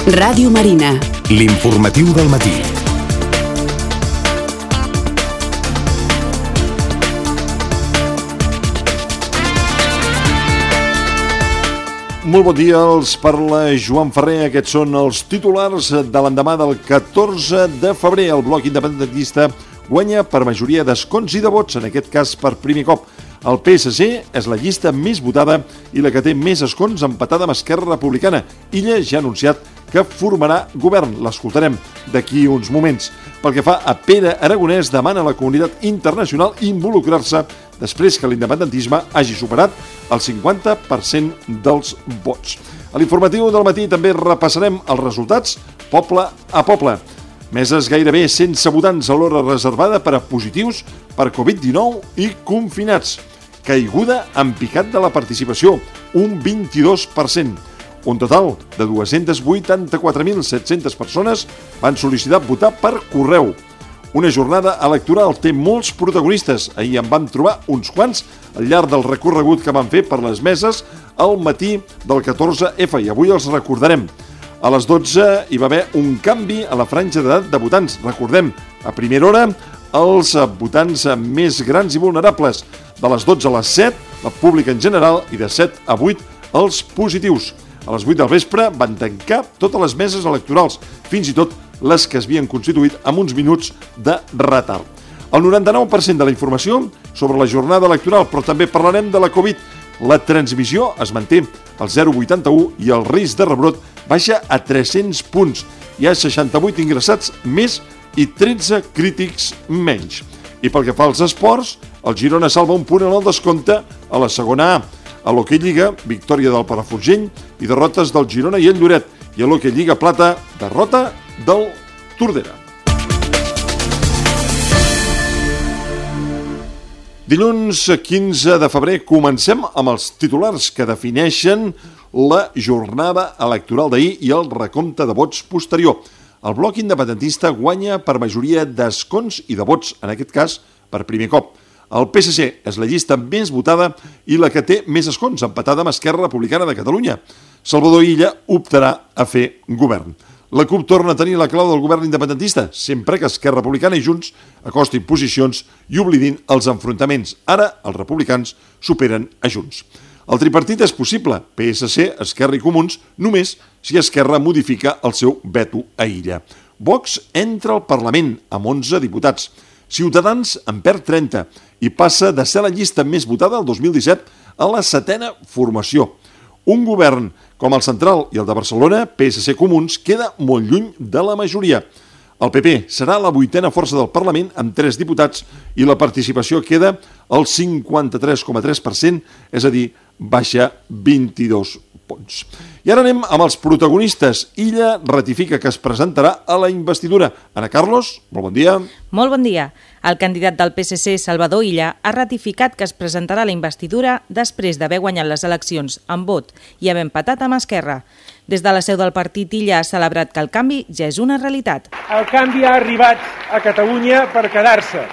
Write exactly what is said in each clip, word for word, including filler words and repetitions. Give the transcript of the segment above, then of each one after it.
Ràdio Marina. L'informatiu del matí. Molt bon dia, els parla Joan Ferrer. Aquests són els titulars de l'endemà del catorze de febrer. El bloc independentista guanya per majoria d'escons i de vots, en aquest cas per primer cop. El P S C és la llista més votada i la que té més escons, empatada amb Esquerra Republicana. Illa ja ha anunciat que formarà govern. L'escoltarem d'aquí uns moments. Pel que fa a Pere Aragonès, demana a la comunitat internacional involucrar-se després que l'independentisme hagi superat el cinquanta per cent dels vots. A l'informatiu del matí també repassarem els resultats poble a poble. Meses gairebé sense votants a l'hora reservada per a positius per covid dinou i confinats. Caiguda en picat de la participació, un vint-i-dos per cent. Un total de dos-cents vuitanta-quatre mil set-centes persones van sol·licitar votar per correu. Una jornada electoral té molts protagonistes. Ahir en vam trobar uns quants al llarg del recorregut que van fer per les meses al matí del catorze efa i avui els recordarem. A les dotze hi va haver un canvi a la franja d'edat de votants. Recordem, a primera hora, els votants més grans i vulnerables. De les dotze a les set, la pública en general, i de set a vuit, els positius. A les vuit del vespre van tancar totes les meses electorals, fins i tot les que es havien constituït amb uns minuts de retard. El noranta-nou per cent de la informació sobre la jornada electoral, però també parlarem de la Covid. La transmissió es manté al zero coma vuitanta-u i el risc de rebrot baixa a tres-cents punts. Hi ha seixanta-vuit ingressats més i tretze crítics menys. I pel que fa als esports, el Girona salva un punt en el descompte a la segona A. A l'Hoquei Lliga, victòria del Palafrugell i derrotes del Girona i el Lloret. I a l'Hoquei Lliga Plata, derrota del Tordera. Dilluns quinze de febrer comencem amb els titulars que defineixen la jornada electoral d'ahir i el recompte de vots posterior. El bloc independentista guanya per majoria d'escons i de vots, en aquest cas per primer cop. El P S C és la llista més votada i la que té més escons, empatada amb Esquerra Republicana de Catalunya. Salvador Illa optarà a fer govern. La CUP torna a tenir la clau del govern independentista, sempre que Esquerra Republicana i Junts acostin posicions i oblidin els enfrontaments. Ara els republicans superen a Junts. El tripartit és possible, P S C, Esquerra i Comuns, només si Esquerra modifica el seu veto a Illa. Vox entra al Parlament amb onze diputats. Ciutadans en perd trenta i passa de ser la llista més votada el dos mil disset a la setena formació. Un govern com el central i el de Barcelona, P S C Comuns, queda molt lluny de la majoria. El P P serà la vuitena força del Parlament amb tres diputats i la participació queda al cinquanta-tres coma tres per cent, és a dir, baixa vint-i-dos punts. I ara anem amb els protagonistes. Illa ratifica que es presentarà a la investidura. Ana Carlos, molt bon dia. Molt bon dia. El candidat del P S C, Salvador Illa, ha ratificat que es presentarà a la investidura després d'haver guanyat les eleccions amb vot i haver empatat amb Esquerra. Des de la seu del partit, Illa ha celebrat que el canvi ja és una realitat. El canvi ha arribat a Catalunya per quedar-se.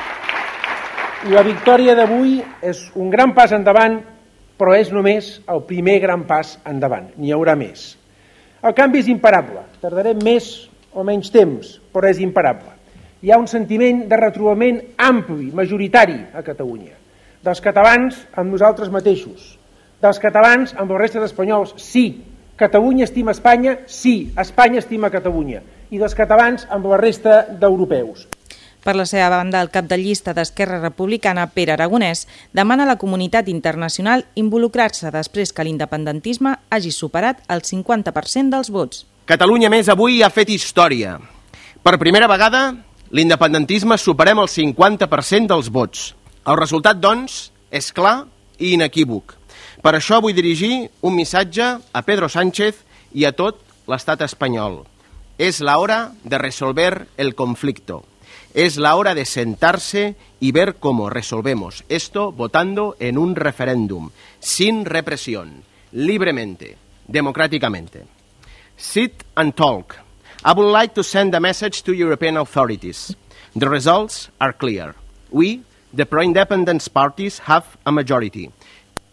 I la victòria d'avui és un gran pas endavant, però és només el primer gran pas endavant. N'hi haurà més. El canvi és imparable. Tardarem més o menys temps, però és imparable. Hi ha un sentiment de retrobament ampli, majoritari a Catalunya. Dels catalans amb nosaltres mateixos. Dels catalans amb la resta d'espanyols, sí. Catalunya estima Espanya, sí. Espanya estima Catalunya. I dels catalans amb la resta d'europeus. Per la seva banda, el cap de llista d'Esquerra Republicana, Pere Aragonès, demana a la comunitat internacional involucrar-se després que l'independentisme hagi superat el cinquanta per cent dels vots. Catalunya Més avui ha fet història. Per primera vegada, l'independentisme superem el cinquanta per cent dels vots. El resultat, doncs, és clar i inequívoc. Per això vull dirigir un missatge a Pedro Sánchez i a tot l'estat espanyol. És la hora de resolver el conflicto. Es la hora de sentarse y ver cómo resolvemos esto votando en un referéndum, sin represión, libremente, democráticamente. Sit and talk. I would like to send a message to European authorities. The results are clear. We, the pro-independence parties, have a majority.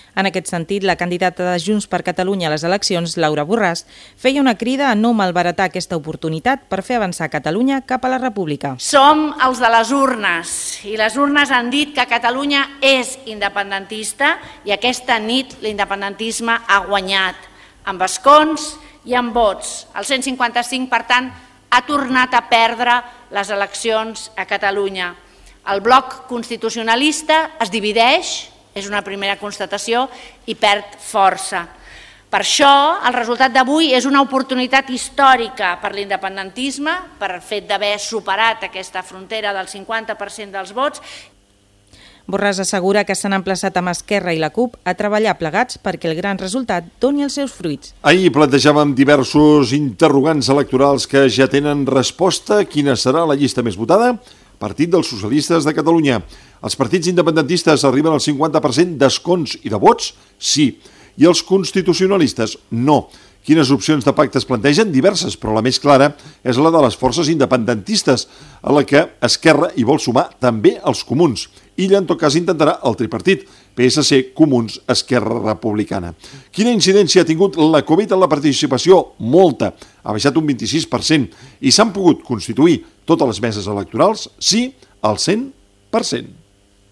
En aquest sentit, la candidata de Junts per Catalunya a les eleccions, Laura Borràs, feia una crida a no malbaratar aquesta oportunitat per fer avançar Catalunya cap a la República. Som els de les urnes i les urnes han dit que Catalunya és independentista i aquesta nit l'independentisme ha guanyat amb escons i amb vots. El cent cinquanta cinc, per tant, ha tornat a perdre les eleccions a Catalunya. El bloc constitucionalista es divideix, és una primera constatació, i perd força. Per això, el resultat d'avui és una oportunitat històrica per l'independentisme, per el fet d'haver superat aquesta frontera del cinquanta per cent dels vots. Borràs assegura que s'han emplaçat amb Esquerra i la CUP a treballar plegats perquè el gran resultat doni els seus fruits. Ahir plantejàvem diversos interrogants electorals que ja tenen resposta. Quina serà la llista més votada? Partit dels Socialistes de Catalunya. Els partits independentistes arriben al cinquanta per cent d'escons i de vots? Sí. I els constitucionalistes? No. Quines opcions de pacte es plantegen? Diverses, però la més clara és la de les forces independentistes, a la que Esquerra hi vol sumar també els comuns. Illa, en tot cas, intentarà el tripartit, P S C, Comuns, Esquerra Republicana. Quina incidència ha tingut la Covid en la participació? Molta. Ha baixat un vint-i-sis per cent. I s'han pogut constituir totes les meses electorals? Sí, al cent per cent.